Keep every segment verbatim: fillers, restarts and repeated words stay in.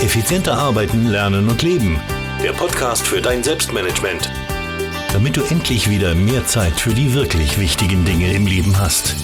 Effizienter arbeiten, lernen und leben. Der Podcast für dein Selbstmanagement. Damit du endlich wieder mehr Zeit für die wirklich wichtigen Dinge im Leben hast.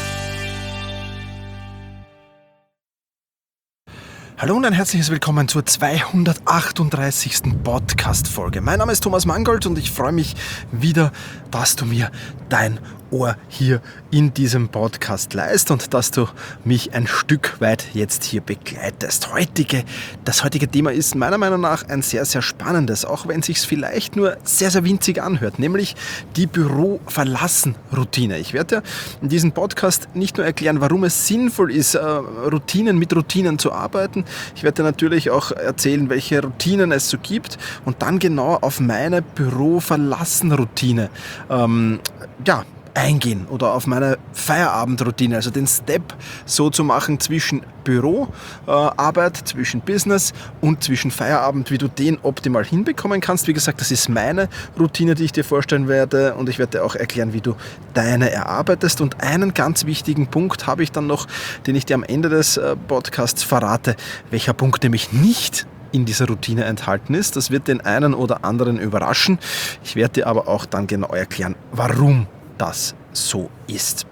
Hallo und ein herzliches Willkommen zur zweihundertachtunddreißigsten Podcast-Folge. Mein Name ist Thomas Mangold und ich freue mich wieder, dass du mir dein Ohr hier in diesem Podcast leist und dass du mich ein Stück weit jetzt hier begleitest. Heutige, das heutige Thema ist meiner Meinung nach ein sehr, sehr spannendes, auch wenn es sich vielleicht nur sehr, sehr winzig anhört, nämlich die Büro-Verlassen-Routine. Ich werde dir in diesem Podcast nicht nur erklären, warum es sinnvoll ist, Routinen mit Routinen zu arbeiten. Ich werde dir natürlich auch erzählen, welche Routinen es so gibt und dann genau auf meine Büro-Verlassen-Routine ähm, ja, eingehen oder auf meine Feierabendroutine, also den Step so zu machen zwischen Büroarbeit, äh, zwischen Business und zwischen Feierabend, wie du den optimal hinbekommen kannst. Wie gesagt, das ist meine Routine, die ich dir vorstellen werde und ich werde dir auch erklären, wie du deine erarbeitest. Und einen ganz wichtigen Punkt habe ich dann noch, den ich dir am Ende des äh, Podcasts verrate, welcher Punkt nämlich nicht in dieser Routine enthalten ist. Das wird den einen oder anderen überraschen. Ich werde dir aber auch dann genau erklären, warum das so ist.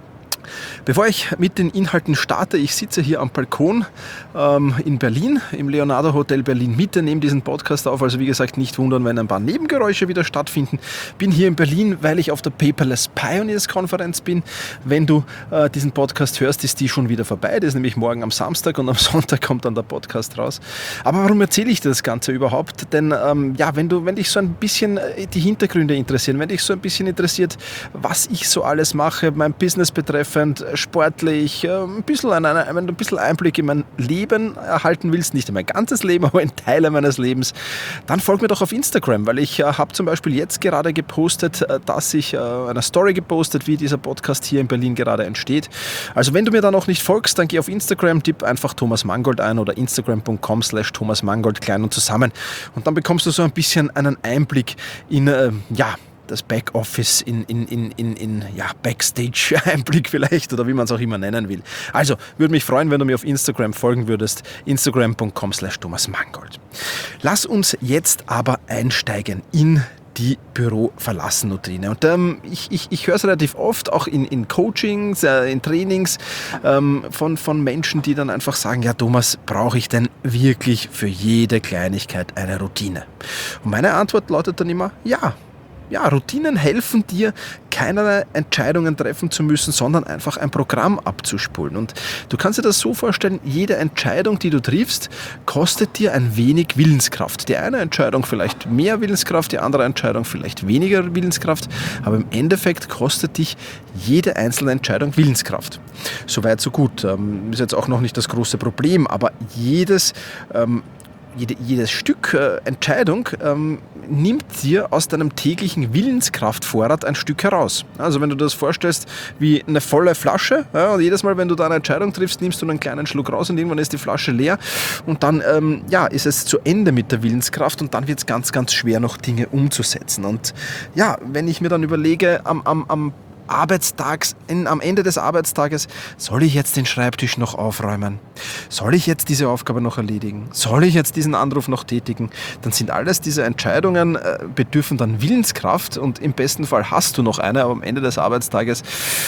Bevor ich mit den Inhalten starte, ich sitze hier am Balkon ähm, in Berlin, im Leonardo Hotel Berlin Mitte, nehme diesen Podcast auf, also wie gesagt nicht wundern, wenn ein paar Nebengeräusche wieder stattfinden. Bin hier in Berlin, weil ich auf der Paperless Pioneers Konferenz bin. Wenn du äh, diesen Podcast hörst, ist die schon wieder vorbei, das ist nämlich morgen am Samstag und am Sonntag kommt dann der Podcast raus. Aber warum erzähle ich dir das Ganze überhaupt? Denn ähm, ja, wenn du, wenn dich so ein bisschen die Hintergründe interessieren, wenn dich so ein bisschen interessiert, was ich so alles mache, mein Business betreffend, sportlich, ein bisschen, ein, ein, ein bisschen Einblick in mein Leben erhalten willst, nicht in mein ganzes Leben, aber in Teile meines Lebens, dann folg mir doch auf Instagram, weil ich äh, habe zum Beispiel jetzt gerade gepostet, äh, dass ich äh, eine Story gepostet, wie dieser Podcast hier in Berlin gerade entsteht. Also wenn du mir da noch nicht folgst, dann geh auf Instagram, tipp einfach Thomas Mangold ein oder instagram punkt com slash Thomas Mangold klein und zusammen und dann bekommst du so ein bisschen einen Einblick in, äh, ja, das Backoffice, in, in, in, in, in ja, Backstage-Einblick vielleicht oder wie man es auch immer nennen will. Also, würde mich freuen, wenn du mir auf Instagram folgen würdest, instagram punkt com slash Thomas Mangold. Lass uns jetzt aber einsteigen in die Büro-Verlassen-Routine. Und ähm, ich, ich, ich höre es relativ oft, auch in, in Coachings, äh, in Trainings ähm, von, von Menschen, die dann einfach sagen, ja Thomas, brauche ich denn wirklich für jede Kleinigkeit eine Routine? Und meine Antwort lautet dann immer, ja. Ja, Routinen helfen dir, keinerlei Entscheidungen treffen zu müssen, sondern einfach ein Programm abzuspulen. Und du kannst dir das so vorstellen, jede Entscheidung, die du triffst, kostet dir ein wenig Willenskraft. Die eine Entscheidung vielleicht mehr Willenskraft, die andere Entscheidung vielleicht weniger Willenskraft, aber im Endeffekt kostet dich jede einzelne Entscheidung Willenskraft. Soweit, so gut. Ähm, ist jetzt auch noch nicht das große Problem, aber jedes ähm, Jede, jedes Stück äh, Entscheidung ähm, nimmt dir aus deinem täglichen Willenskraftvorrat ein Stück heraus. Also wenn du dir das vorstellst wie eine volle Flasche, ja, und jedes Mal, wenn du da eine Entscheidung triffst, nimmst du einen kleinen Schluck raus und irgendwann ist die Flasche leer und dann ähm, ja, ist es zu Ende mit der Willenskraft und dann wird es ganz, ganz schwer, noch Dinge umzusetzen. Und ja, wenn ich mir dann überlege, am, am, am Arbeitstags, in, am Ende des Arbeitstages, soll ich jetzt den Schreibtisch noch aufräumen? Soll ich jetzt diese Aufgabe noch erledigen? Soll ich jetzt diesen Anruf noch tätigen? Dann sind alles diese Entscheidungen, äh, bedürfen dann Willenskraft und im besten Fall hast du noch eine, aber am Ende des Arbeitstages,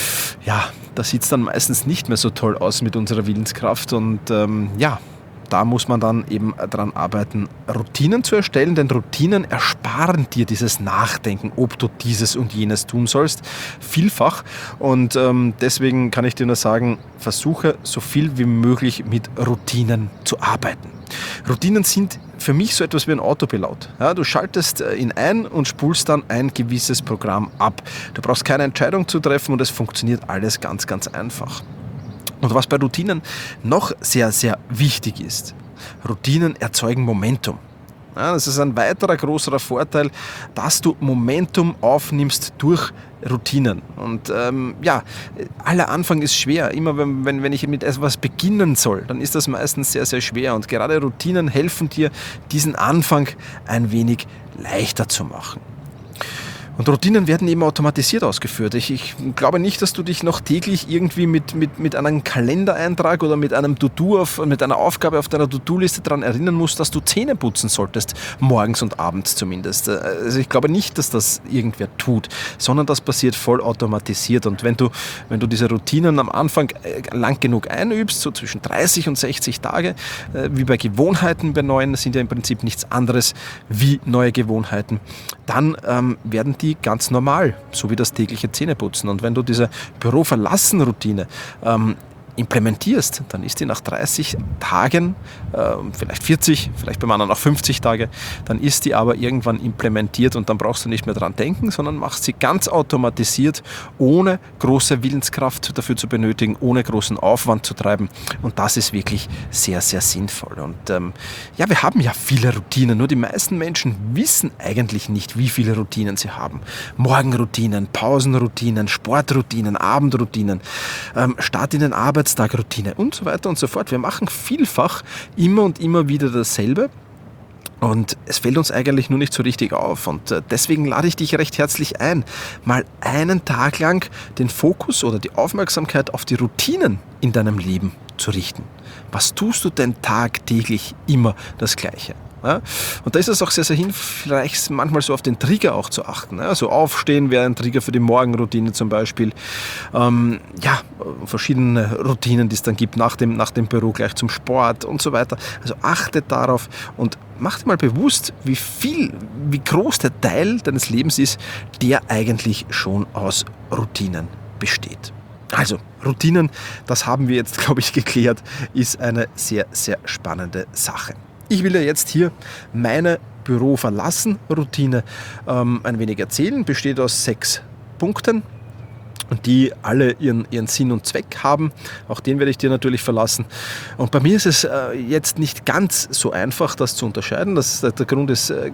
ja, da sieht es dann meistens nicht mehr so toll aus mit unserer Willenskraft und ähm, ja, da muss man dann eben daran arbeiten, Routinen zu erstellen, denn Routinen ersparen dir dieses Nachdenken, ob du dieses und jenes tun sollst, vielfach. Und ähm, deswegen kann ich dir nur sagen, versuche so viel wie möglich mit Routinen zu arbeiten. Routinen sind für mich so etwas wie ein Autopilot. Ja, du schaltest ihn ein und spulst dann ein gewisses Programm ab. Du brauchst keine Entscheidung zu treffen und es funktioniert alles ganz, ganz einfach. Und was bei Routinen noch sehr, sehr wichtig ist, Routinen erzeugen Momentum. Ja, das ist ein weiterer großer Vorteil, dass du Momentum aufnimmst durch Routinen. Und ähm, ja, aller Anfang ist schwer. Immer wenn, wenn, wenn ich mit etwas beginnen soll, dann ist das meistens sehr, sehr schwer. Und gerade Routinen helfen dir, diesen Anfang ein wenig leichter zu machen. Und Routinen werden eben automatisiert ausgeführt. Ich, ich glaube nicht, dass du dich noch täglich irgendwie mit, mit, mit einem Kalendereintrag oder mit einem To-Do, auf, mit einer Aufgabe auf deiner To-Do-Liste daran erinnern musst, dass du Zähne putzen solltest, morgens und abends zumindest. Also ich glaube nicht, dass das irgendwer tut, sondern das passiert voll automatisiert. Und wenn du, wenn du diese Routinen am Anfang lang genug einübst, so zwischen dreißig und sechzig Tage, wie bei Gewohnheiten bei neuen, das sind ja im Prinzip nichts anderes wie neue Gewohnheiten, dann ähm, werden die ganz normal, so wie das tägliche Zähneputzen. Und wenn du diese Büro-Verlassen-Routine ähm, implementierst, dann ist die nach dreißig Tagen, äh, vielleicht vierzig, vielleicht bei anderen auch fünfzig Tage, dann ist die aber irgendwann implementiert und dann brauchst du nicht mehr dran denken, sondern machst sie ganz automatisiert, ohne große Willenskraft dafür zu benötigen, ohne großen Aufwand zu treiben, und das ist wirklich sehr, sehr sinnvoll. Und ähm, ja, wir haben ja viele Routinen, nur die meisten Menschen wissen eigentlich nicht, wie viele Routinen sie haben. Morgenroutinen, Pausenroutinen, Sportroutinen, Abendroutinen, ähm, Start in den Arbeit, Arbeitstagroutine und so weiter und so fort. Wir machen vielfach immer und immer wieder dasselbe. Und es fällt uns eigentlich nur nicht so richtig auf. Und deswegen lade ich dich recht herzlich ein, mal einen Tag lang den Fokus oder die Aufmerksamkeit auf die Routinen in deinem Leben zu richten. Was tust du denn tagtäglich immer das Gleiche? Ja, und da ist es auch sehr, sehr hilfreich, manchmal so auf den Trigger auch zu achten. Ja, so Aufstehen wäre ein Trigger für die Morgenroutine zum Beispiel. Ähm, ja, verschiedene Routinen, die es dann gibt nach dem, nach dem Büro, gleich zum Sport und so weiter. Also achte darauf und mach dir mal bewusst, wie viel, wie groß der Teil deines Lebens ist, der eigentlich schon aus Routinen besteht. Also, Routinen, das haben wir jetzt, glaube ich, geklärt, ist eine sehr, sehr spannende Sache. Ich will dir jetzt hier meine Büro-Verlassen-Routine ähm, ein wenig erzählen. Besteht aus sechs Punkten, die alle ihren, ihren Sinn und Zweck haben. Auch den werde ich dir natürlich verlassen. Und bei mir ist es äh, jetzt nicht ganz so einfach, das zu unterscheiden. Das, der Grund ist äh,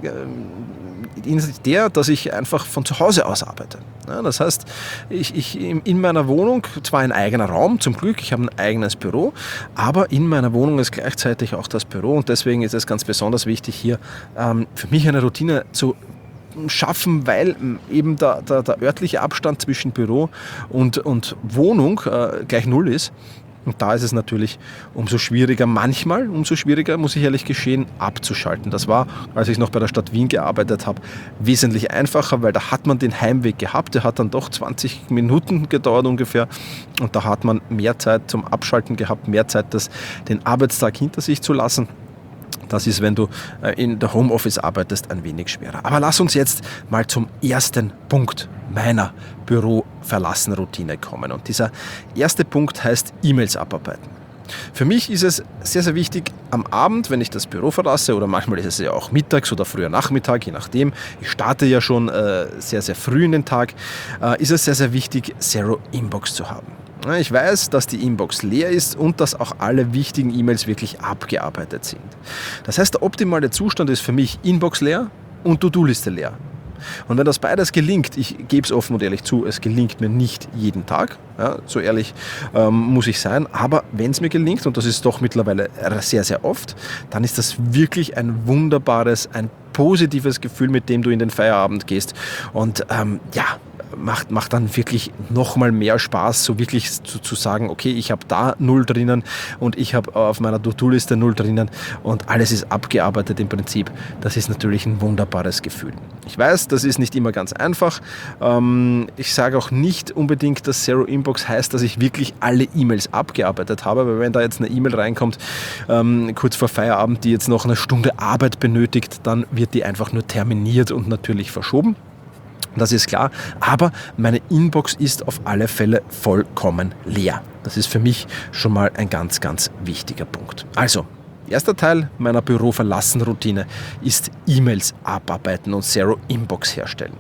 der, dass ich einfach von zu Hause aus arbeite. Ja, das heißt, ich, ich in meiner Wohnung, zwar ein eigener Raum, zum Glück, ich habe ein eigenes Büro, aber in meiner Wohnung ist gleichzeitig auch das Büro, und deswegen ist es ganz besonders wichtig, hier ähm, für mich eine Routine zu schaffen, weil eben der, der, der örtliche Abstand zwischen Büro und, und Wohnung äh, gleich null ist. Und da ist es natürlich umso schwieriger, manchmal umso schwieriger, muss ich ehrlich gestehen, abzuschalten. Das war, als ich noch bei der Stadt Wien gearbeitet habe, wesentlich einfacher, weil da hat man den Heimweg gehabt. Der hat dann doch zwanzig Minuten gedauert ungefähr. Und da hat man mehr Zeit zum Abschalten gehabt, mehr Zeit, das, den Arbeitstag hinter sich zu lassen. Das ist, wenn du in der Homeoffice arbeitest, ein wenig schwerer. Aber lass uns jetzt mal zum ersten Punkt meiner Büro-Verlassen-Routine kommen. Und dieser erste Punkt heißt E-Mails abarbeiten. Für mich ist es sehr, sehr wichtig, am Abend, wenn ich das Büro verlasse, oder manchmal ist es ja auch mittags oder früher Nachmittag, je nachdem, ich starte ja schon äh, sehr, sehr früh in den Tag, äh, ist es sehr, sehr wichtig, Zero Inbox zu haben. Ich weiß, dass die Inbox leer ist und dass auch alle wichtigen E-Mails wirklich abgearbeitet sind. Das heißt, der optimale Zustand ist für mich Inbox leer und To-Do-Liste leer. Und wenn das beides gelingt, ich gebe es offen und ehrlich zu, es gelingt mir nicht jeden Tag, ja, so ehrlich ähm, muss ich sein, aber wenn es mir gelingt, und das ist doch mittlerweile sehr, sehr oft, dann ist das wirklich ein wunderbares, ein positives Gefühl, mit dem du in den Feierabend gehst. Und ähm, ja, macht, macht dann wirklich nochmal mehr Spaß, so wirklich zu, zu sagen, okay, ich habe da null drinnen und ich habe auf meiner To-Do-Liste null drinnen und alles ist abgearbeitet im Prinzip. Das ist natürlich ein wunderbares Gefühl. Ich weiß, das ist nicht immer ganz einfach. Ähm, ich sage auch nicht unbedingt, dass Zero Inbox heißt, dass ich wirklich alle E-Mails abgearbeitet habe, weil wenn da jetzt eine E-Mail reinkommt, ähm, kurz vor Feierabend, die jetzt noch eine Stunde Arbeit benötigt, dann wird die einfach nur terminiert und natürlich verschoben. Das ist klar, aber meine Inbox ist auf alle Fälle vollkommen leer. Das ist für mich schon mal ein ganz, ganz wichtiger Punkt. Also, erster Teil meiner Büro-Verlassen-Routine ist E-Mails abarbeiten und Zero Inbox herstellen.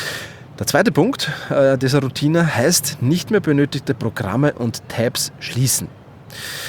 Der zweite Punkt äh, dieser Routine heißt, nicht mehr benötigte Programme und Tabs schließen.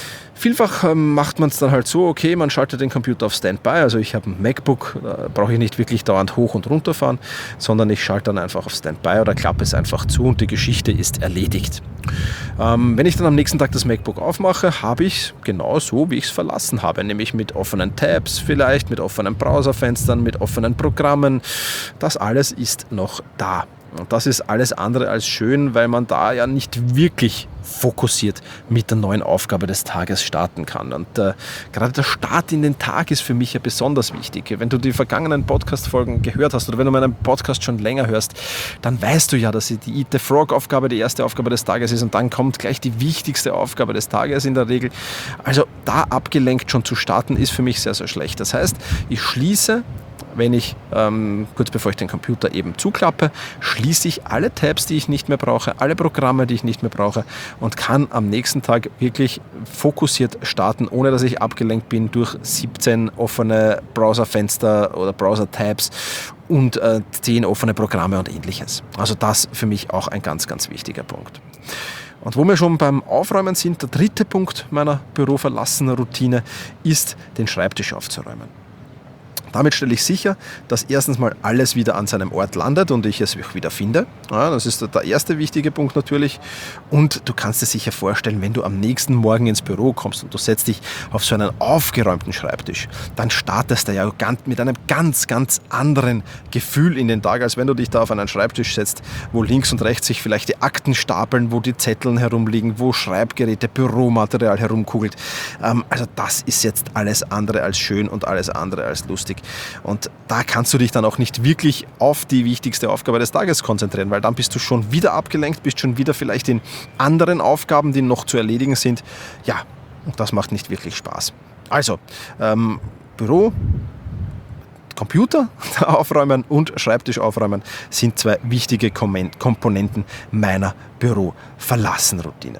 Vielfach ähm, macht man es dann halt so, okay, man schaltet den Computer auf Standby, also ich habe ein MacBook, da brauche ich nicht wirklich dauernd hoch und runter fahren, sondern ich schalte dann einfach auf Standby oder klappe es einfach zu und die Geschichte ist erledigt. Ähm, wenn ich dann am nächsten Tag das MacBook aufmache, habe ich es genau so, wie ich es verlassen habe, nämlich mit offenen Tabs vielleicht, mit offenen Browserfenstern, mit offenen Programmen. Das alles ist noch da. Und das ist alles andere als schön, weil man da ja nicht wirklich fokussiert mit der neuen Aufgabe des Tages starten kann. Und äh, gerade der Start in den Tag ist für mich ja besonders wichtig. Wenn du die vergangenen Podcast-Folgen gehört hast oder wenn du meinen Podcast schon länger hörst, dann weißt du ja, dass die Eat the Frog-Aufgabe die erste Aufgabe des Tages ist und dann kommt gleich die wichtigste Aufgabe des Tages in der Regel. Also da abgelenkt schon zu starten, ist für mich sehr, sehr schlecht. Das heißt, ich schließe wenn ich, ähm, kurz bevor ich den Computer eben zuklappe, schließe ich alle Tabs, die ich nicht mehr brauche, alle Programme, die ich nicht mehr brauche und kann am nächsten Tag wirklich fokussiert starten, ohne dass ich abgelenkt bin durch siebzehn offene Browserfenster oder Browser-Tabs und äh, zehn offene Programme und ähnliches. Also das für mich auch ein ganz, ganz wichtiger Punkt. Und wo wir schon beim Aufräumen sind, der dritte Punkt meiner Büroverlassen-Routine ist, den Schreibtisch aufzuräumen. Damit stelle ich sicher, dass erstens mal alles wieder an seinem Ort landet und ich es wieder finde. Ja, das ist der erste wichtige Punkt natürlich. Und du kannst dir sicher vorstellen, wenn du am nächsten Morgen ins Büro kommst und du setzt dich auf so einen aufgeräumten Schreibtisch, dann startest du ja mit einem ganz, ganz anderen Gefühl in den Tag, als wenn du dich da auf einen Schreibtisch setzt, wo links und rechts sich vielleicht die Akten stapeln, wo die Zetteln herumliegen, wo Schreibgeräte, Büromaterial herumkugelt. Also das ist jetzt alles andere als schön und alles andere als lustig. Und da kannst du dich dann auch nicht wirklich auf die wichtigste Aufgabe des Tages konzentrieren, weil dann bist du schon wieder abgelenkt, bist schon wieder vielleicht in anderen Aufgaben, die noch zu erledigen sind. Ja, und das macht nicht wirklich Spaß. Also, ähm, Büro, Computer aufräumen und Schreibtisch aufräumen sind zwei wichtige Komponenten meiner Büro-Verlassen-Routine.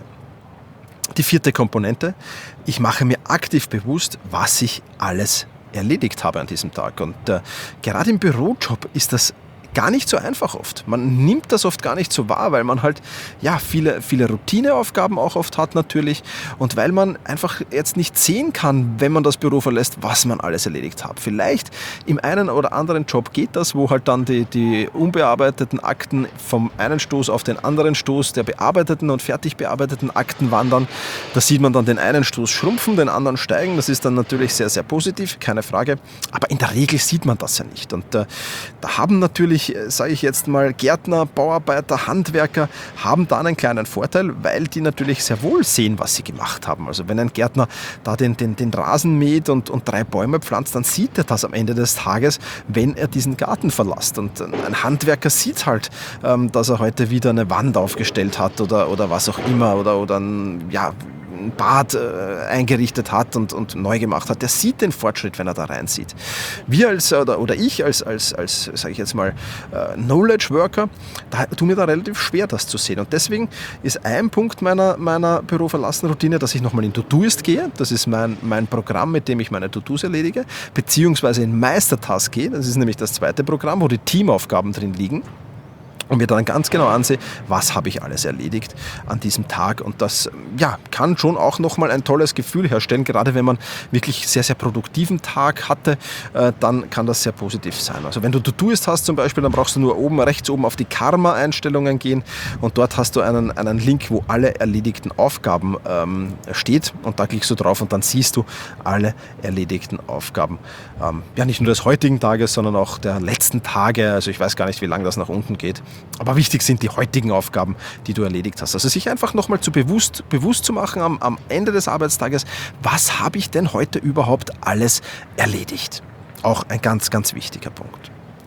Die vierte Komponente, ich mache mir aktiv bewusst, was ich alles erledigt habe an diesem Tag. Und äh, gerade im Bürojob ist das gar nicht so einfach oft. Man nimmt das oft gar nicht so wahr, weil man halt ja viele, viele Routineaufgaben auch oft hat natürlich und weil man einfach jetzt nicht sehen kann, wenn man das Büro verlässt, was man alles erledigt hat. Vielleicht im einen oder anderen Job geht das, wo halt dann die, die unbearbeiteten Akten vom einen Stoß auf den anderen Stoß der bearbeiteten und fertig bearbeiteten Akten wandern. Da sieht man dann den einen Stoß schrumpfen, den anderen steigen. Das ist dann natürlich sehr, sehr positiv, keine Frage. Aber in der Regel sieht man das ja nicht. Und äh, da haben natürlich sage ich jetzt mal, Gärtner, Bauarbeiter, Handwerker haben da einen kleinen Vorteil, weil die natürlich sehr wohl sehen, was sie gemacht haben. Also wenn ein Gärtner da den, den, den Rasen mäht und, und drei Bäume pflanzt, dann sieht er das am Ende des Tages, wenn er diesen Garten verlässt. Und ein Handwerker sieht halt, dass er heute wieder eine Wand aufgestellt hat oder, oder was auch immer oder, oder ein, ja, ein Bad äh, eingerichtet hat und, und neu gemacht hat, der sieht den Fortschritt, wenn er da reinsieht. Wir als, oder, oder ich als, als, als sage ich jetzt mal, äh, Knowledge Worker, da tut mir da relativ schwer, das zu sehen. Und deswegen ist ein Punkt meiner, meiner Büroverlassen-Routine, dass ich nochmal in To-Doist gehe. Das ist mein, mein Programm, mit dem ich meine To-Dos erledige, beziehungsweise in Meistertask gehe. Das ist nämlich das zweite Programm, wo die Teamaufgaben drin liegen. Und mir dann ganz genau ansehen, was habe ich alles erledigt an diesem Tag. Und das ja, kann schon auch nochmal ein tolles Gefühl herstellen. Gerade wenn man wirklich sehr, sehr produktiven Tag hatte, äh, dann kann das sehr positiv sein. Also wenn du To-Doist hast zum Beispiel, dann brauchst du nur oben, rechts oben auf die Karma-Einstellungen gehen. Und dort hast du einen, einen Link, wo alle erledigten Aufgaben ähm, steht. Und da klickst du drauf und dann siehst du alle erledigten Aufgaben. Ähm, ja, nicht nur des heutigen Tages, sondern auch der letzten Tage. Also ich weiß gar nicht, wie lange das nach unten geht. Aber wichtig sind die heutigen Aufgaben, die du erledigt hast. Also sich einfach nochmal zu bewusst, bewusst zu machen am, am Ende des Arbeitstages, was habe ich denn heute überhaupt alles erledigt? Auch ein ganz, ganz wichtiger Punkt.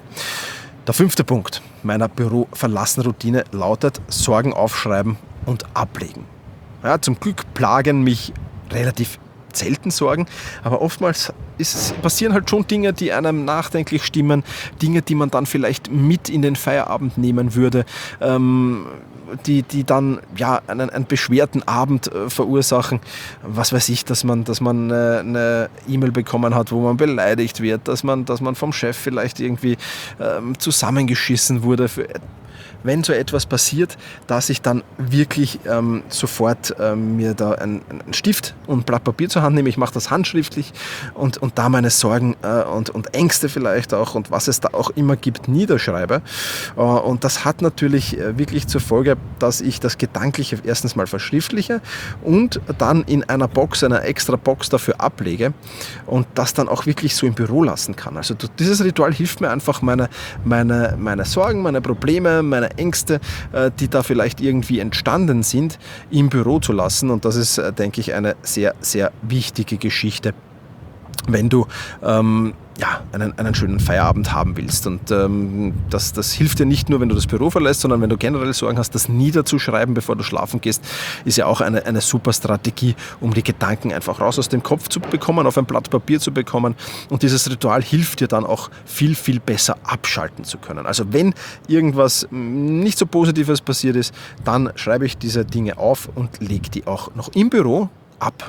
Der fünfte Punkt meiner Büro-Verlassen-Routine lautet Sorgen aufschreiben und ablegen. Ja, zum Glück plagen mich relativ selten Sorgen, aber oftmals ist, passieren halt schon Dinge, die einem nachdenklich stimmen, Dinge, die man dann vielleicht mit in den Feierabend nehmen würde, ähm, die, die dann ja einen, einen beschwerten Abend äh, verursachen. Was weiß ich, dass man, dass man äh, eine E-Mail bekommen hat, wo man beleidigt wird, dass man, dass man vom Chef vielleicht irgendwie ähm, zusammengeschissen wurde. Für, wenn so etwas passiert, dass ich dann wirklich ähm, sofort ähm, mir da einen, einen Stift und ein Blatt Papier zur Hand nehme. Ich mache das handschriftlich und, und da meine Sorgen äh, und, und Ängste vielleicht auch und was es da auch immer gibt, niederschreibe. Äh, und das hat natürlich äh, wirklich zur Folge, dass ich das Gedankliche erstens mal verschriftliche und dann in einer Box, einer extra Box dafür ablege und das dann auch wirklich so im Büro lassen kann. Also dieses Ritual hilft mir einfach, meine, meine, meine Sorgen, meine Probleme, meine Ängste, äh, die da vielleicht irgendwie entstanden sind, im Büro zu lassen. Und das ist, äh, denke ich, eine sehr, sehr wichtige Geschichte, wenn du ähm, ja, einen, einen schönen Feierabend haben willst. Und ähm, das, das hilft dir nicht nur, wenn du das Büro verlässt, sondern wenn du generell Sorgen hast, das niederzuschreiben, bevor du schlafen gehst, ist ja auch eine, eine super Strategie, um die Gedanken einfach raus aus dem Kopf zu bekommen, auf ein Blatt Papier zu bekommen. Und dieses Ritual hilft dir dann auch viel, viel besser abschalten zu können. Also wenn irgendwas nicht so Positives passiert ist, dann schreibe ich diese Dinge auf und lege die auch noch im Büro ab.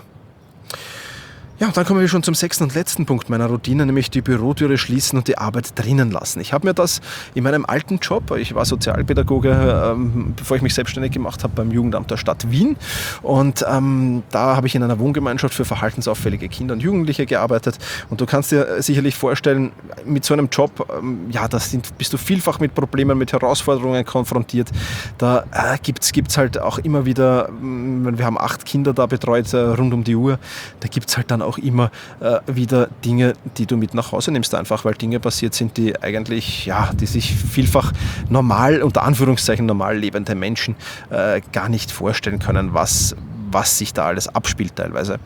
Ja, und dann kommen wir schon zum sechsten und letzten Punkt meiner Routine, nämlich die Bürotüre schließen und die Arbeit drinnen lassen. Ich habe mir das in meinem alten Job, ich war Sozialpädagoge, ähm, bevor ich mich selbstständig gemacht habe beim Jugendamt der Stadt Wien, und ähm, da habe ich in einer Wohngemeinschaft für verhaltensauffällige Kinder und Jugendliche gearbeitet, und du kannst dir sicherlich vorstellen, mit so einem Job, ähm, ja, das sind, bist du vielfach mit Problemen, mit Herausforderungen konfrontiert. Da äh, gibt es halt auch immer wieder, äh, wir haben acht Kinder da betreut, äh, rund um die Uhr, da gibt es halt dann auch immer äh, wieder Dinge, die du mit nach Hause nimmst, einfach weil Dinge passiert sind, die eigentlich, ja, die sich vielfach normal, unter Anführungszeichen normal lebende Menschen äh, gar nicht vorstellen können, was, was sich da alles abspielt teilweise.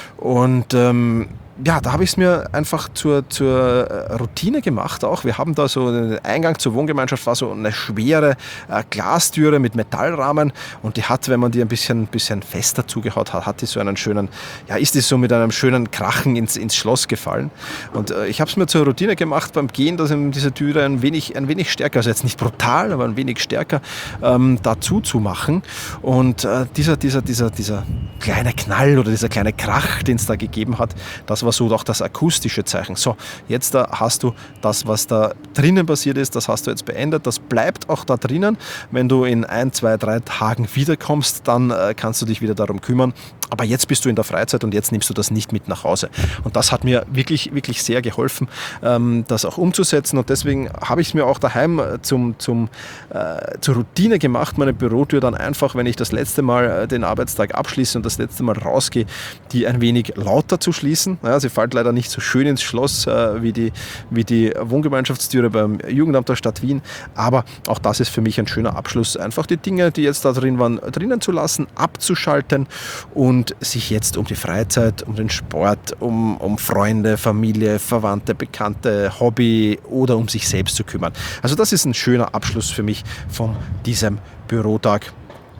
Und ähm, ja, da habe ich es mir einfach zur, zur Routine gemacht auch. Wir haben da so, der Eingang zur Wohngemeinschaft war so eine schwere äh, Glastüre mit Metallrahmen, und die hat, wenn man die ein bisschen, bisschen fester zugehaut hat, hat die so einen schönen, ja, ist die so mit einem schönen Krachen ins, ins Schloss gefallen. Und äh, ich habe es mir zur Routine gemacht beim Gehen, dass eben diese Türe ein wenig, ein wenig stärker, also jetzt nicht brutal, aber ein wenig stärker ähm, dazu zu machen. Und äh, dieser, dieser, dieser, dieser kleine Knall oder dieser kleine Krach, den es da gegeben hat, das war so auch das akustische Zeichen. So, jetzt da hast du das, was da drinnen passiert ist, das hast du jetzt beendet, das bleibt auch da drinnen. Wenn du in ein, zwei, drei Tagen wiederkommst, dann äh, kannst du dich wieder darum kümmern. Aber jetzt bist du in der Freizeit und jetzt nimmst du das nicht mit nach Hause. Und das hat mir wirklich, wirklich sehr geholfen, ähm, das auch umzusetzen. Und deswegen habe ich es mir auch daheim zum, zum, äh, zur Routine gemacht, meine Bürotür dann einfach, wenn ich das letzte Mal äh, den Arbeitstag abschließe und das letzte Mal rausgehe, die ein wenig lauter zu schließen. Ja, sie fällt leider nicht so schön ins Schloss äh, wie, die, wie die Wohngemeinschaftstüre beim Jugendamt der Stadt Wien. Aber auch das ist für mich ein schöner Abschluss. Einfach die Dinge, die jetzt da drin waren, drinnen zu lassen, abzuschalten und und sich jetzt um die Freizeit, um den Sport, um, um Freunde, Familie, Verwandte, Bekannte, Hobby oder um sich selbst zu kümmern. Also das ist ein schöner Abschluss für mich von diesem Bürotag,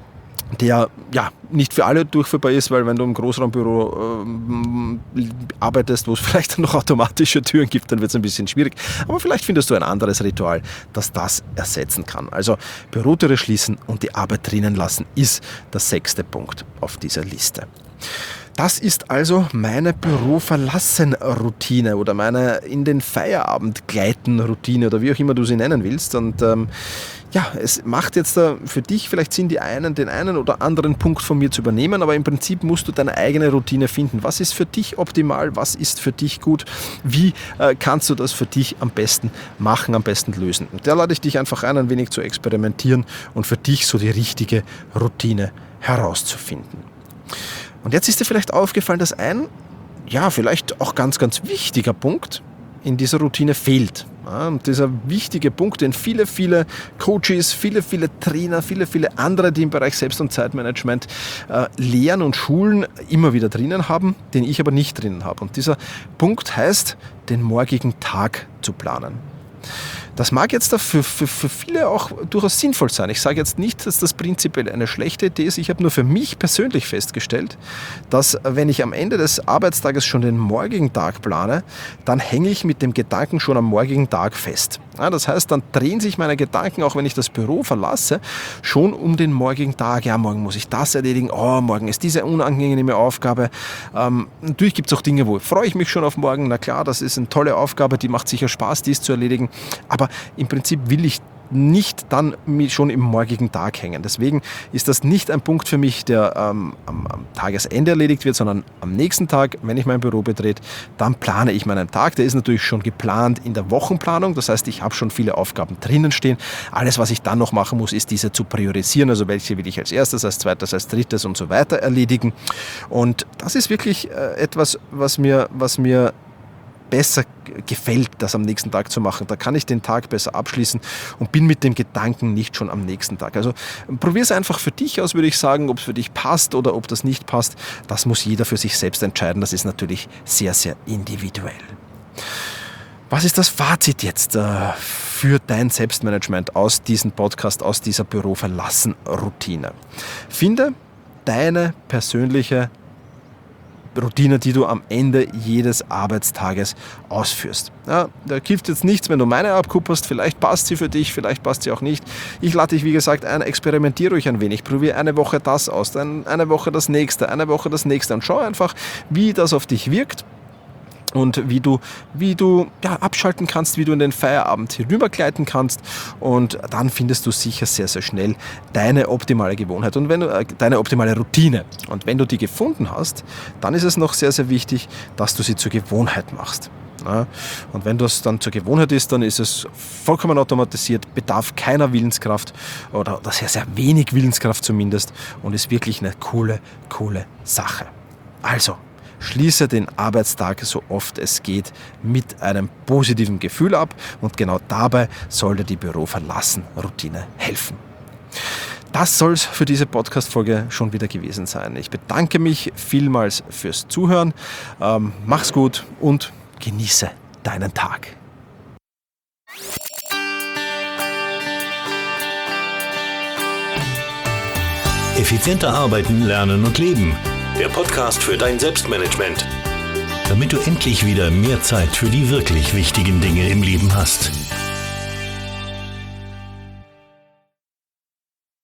der ja nicht für alle durchführbar ist, weil wenn du im Großraumbüro äh, arbeitest, wo es vielleicht noch automatische Türen gibt, dann wird es ein bisschen schwierig. Aber vielleicht findest du ein anderes Ritual, das das ersetzen kann. Also Bürotüre schließen und die Arbeit drinnen lassen ist der sechste Punkt auf dieser Liste. Das ist also meine Büro-Verlassen-Routine oder meine in den Feierabend gleiten Routine oder wie auch immer du sie nennen willst. Und ähm, ja, es macht jetzt da für dich vielleicht Sinn, die einen, den einen oder anderen Punkt von mir zu übernehmen, aber im Prinzip musst du deine eigene Routine finden. Was ist für dich optimal? Was ist für dich gut? Wie äh, kannst du das für dich am besten machen, am besten lösen? Und da lade ich dich einfach ein, ein wenig zu experimentieren und für dich so die richtige Routine herauszufinden. Und jetzt ist dir vielleicht aufgefallen, dass ein, ja, vielleicht auch ganz, ganz wichtiger Punkt in dieser Routine fehlt. Ja, und dieser wichtige Punkt, den viele, viele Coaches, viele, viele Trainer, viele, viele andere, die im Bereich Selbst- und Zeitmanagement äh, lehren und schulen, immer wieder drinnen haben, den ich aber nicht drinnen habe. Und dieser Punkt heißt, den morgigen Tag zu planen. Das mag jetzt für, für, für viele auch durchaus sinnvoll sein. Ich sage jetzt nicht, dass das prinzipiell eine schlechte Idee ist. Ich habe nur für mich persönlich festgestellt, dass wenn ich am Ende des Arbeitstages schon den morgigen Tag plane, dann hänge ich mit dem Gedanken schon am morgigen Tag fest. Ja, das heißt, dann drehen sich meine Gedanken, auch wenn ich das Büro verlasse, schon um den morgigen Tag. Ja, morgen muss ich das erledigen. Oh, morgen ist diese unangenehme Aufgabe. Ähm, natürlich gibt es auch Dinge, wo freue ich mich schon auf morgen. Na klar, das ist eine tolle Aufgabe, die macht sicher Spaß, dies zu erledigen. Aber im Prinzip will ich nicht dann schon im morgigen Tag hängen. Deswegen ist das nicht ein Punkt für mich, der ähm, am, am Tagesende erledigt wird, sondern am nächsten Tag, wenn ich mein Büro betrete, dann plane ich meinen Tag. Der ist natürlich schon geplant in der Wochenplanung. Das heißt, ich habe schon viele Aufgaben drinnen stehen. Alles, was ich dann noch machen muss, ist diese zu priorisieren. Also welche will ich als erstes, als zweites, als drittes und so weiter erledigen. Und das ist wirklich äh, etwas, was mir, was mir besser gefällt, das am nächsten Tag zu machen. Da kann ich den Tag besser abschließen und bin mit dem Gedanken nicht schon am nächsten Tag. Also probier es einfach für dich aus, würde ich sagen, ob es für dich passt oder ob das nicht passt. Das muss jeder für sich selbst entscheiden. Das ist natürlich sehr, sehr individuell. Was ist das Fazit jetzt äh, für dein Selbstmanagement aus diesem Podcast, aus dieser Büro-Verlassen-Routine? Finde deine persönliche Routine, die du am Ende jedes Arbeitstages ausführst. Ja, da hilft jetzt nichts, wenn du meine abkupperst, vielleicht passt sie für dich, vielleicht passt sie auch nicht. Ich lade dich, wie gesagt, ein, experimentiere ruhig ein wenig, probiere eine Woche das aus, dann eine Woche das nächste, eine Woche das nächste und schau einfach, wie das auf dich wirkt. Und wie du, wie du ja, abschalten kannst, wie du in den Feierabend hinübergleiten kannst, und dann findest du sicher sehr, sehr schnell deine optimale Gewohnheit und wenn du, äh, deine optimale Routine. Und wenn du die gefunden hast, dann ist es noch sehr, sehr wichtig, dass du sie zur Gewohnheit machst. Ja, und wenn das dann zur Gewohnheit ist, dann ist es vollkommen automatisiert, bedarf keiner Willenskraft oder, oder sehr, sehr wenig Willenskraft zumindest und ist wirklich eine coole, coole Sache. Also, schließe den Arbeitstag so oft es geht mit einem positiven Gefühl ab und genau dabei soll dir die Büro-Verlassen-Routine helfen. Das soll es für diese Podcast-Folge schon wieder gewesen sein. Ich bedanke mich vielmals fürs Zuhören. Ähm, mach's gut und genieße deinen Tag. Effizienter arbeiten, lernen und leben. Der Podcast für dein Selbstmanagement. Damit du endlich wieder mehr Zeit für die wirklich wichtigen Dinge im Leben hast.